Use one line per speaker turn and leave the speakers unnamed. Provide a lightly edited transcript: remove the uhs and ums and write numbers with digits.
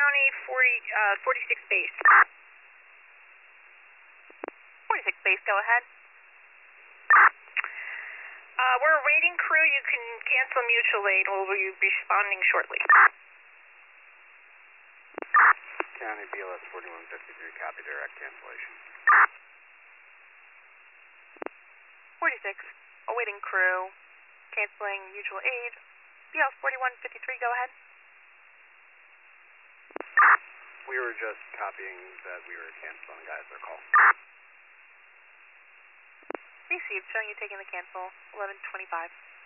County 46 base.
46 base, go ahead.
We're a raiding crew. You can cancel mutual aid. We'll be responding shortly.
County BLS 4153, copy, direct cancellation.
46, awaiting crew, canceling mutual aid. BLS 4153, go ahead.
We were just copying that we were canceling, guys, their call.
Received, showing you taking the cancel, 1125.